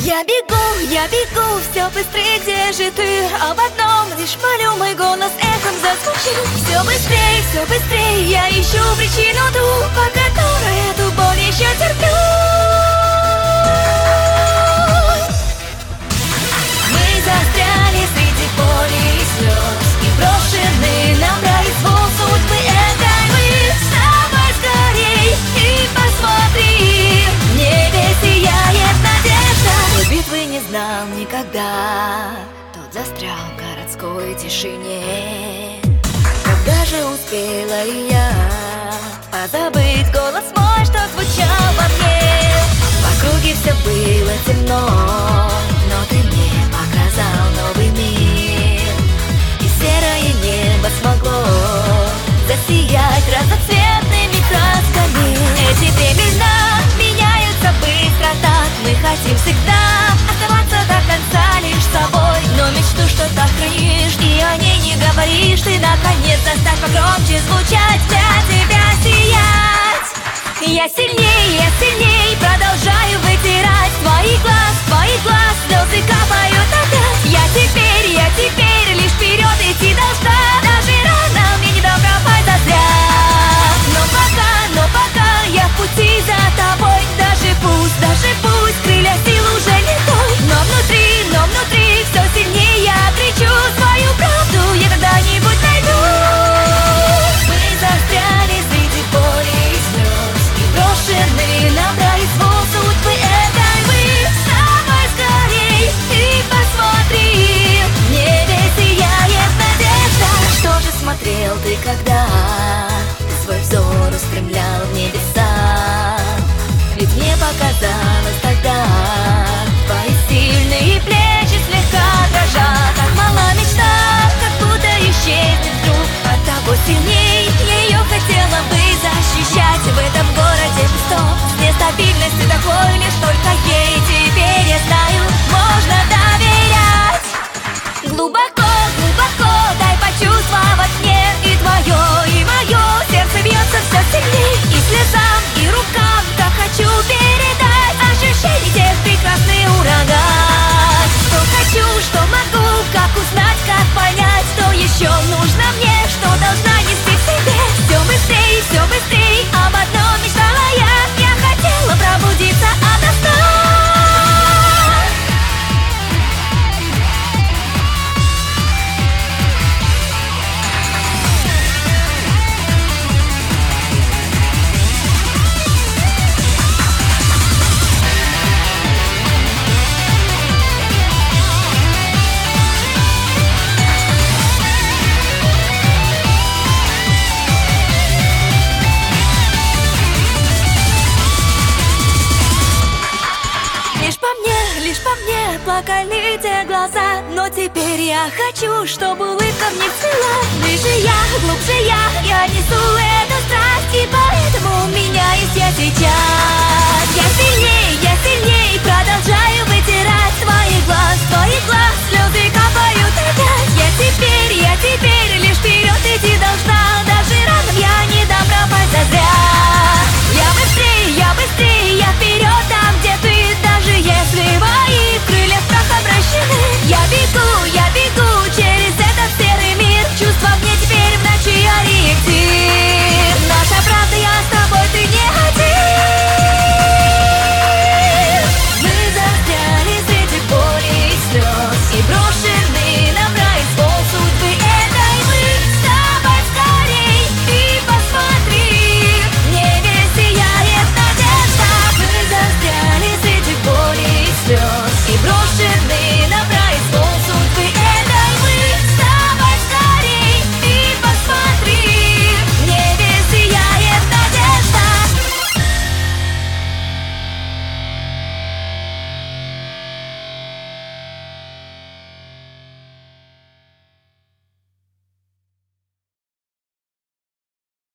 Я бегу, все быстрее, где же ты? Об одном лишь молю, мой голос эхом зазвучит. Все быстрее, я ищу причину ту, по которой эту боль еще терплю. Мы застряли среди боли и слез и брошены на произвол судьбы этой. Мы с тобой скорей и посмотри, в небе сияет надежда. Той битвы не знал никогда, тот застрял в городской тишине. Когда же успела и я позабыть голос мой, что звучал во мне? В округе все было темно, но ты мне показал новый мир, и серое небо смогло засиять разноцветными красками. Эти времена меняются быстро, так мы хотим всегда оставаться до конца лишь собой. Но мечту, что так хранишь, и о ней не говоришь, ты наконец заставь погромче звучать, для тебя сиять. Я сильней продолжаю вытирать твоих глаз, слезы капают опять. Я теперь лишь вперед идти должна, даже рано мне не добра зазря. Но пока я в пути за тобой, даже пусть крылья сил уже не той. Но внутри все сильнее я кричу свою правду, я когда-нибудь найду. Мы застряли среди боли и слез и брошены на произвол судьбы этой. Мы с тобой скорей и посмотри, в небе сияет надежда. Что же смотрел ты, когда ты свой взор устремлял в небеса? Ведь мне показалось тогда, твои сильные плечи слегка дрожат. Так мала мечта, как будто исчезнет вдруг. Оттого сильней ее хотела бы защищать. В этом городе пустом, с нестабильностью такой, лишь только ей теперь, я знаю, можно доверять. Глубоко дай почувствовать мне и твое, и мое сердце бьется все сильней. И слезам, и рукам так хочу передать ощущение тех прекрасный ураган. Что хочу, что могу, как узнать, как понять, что еще нужно мне, что должна нести в себе. Все быстрей, об одном мечтала я хотела пробудиться ото сна. Лишь по мне плакали те глаза, но теперь я хочу, чтобы улыбка мне цвела. Ближе я, глубже я несу эту страсть, и поэтому у меня есть я сейчас.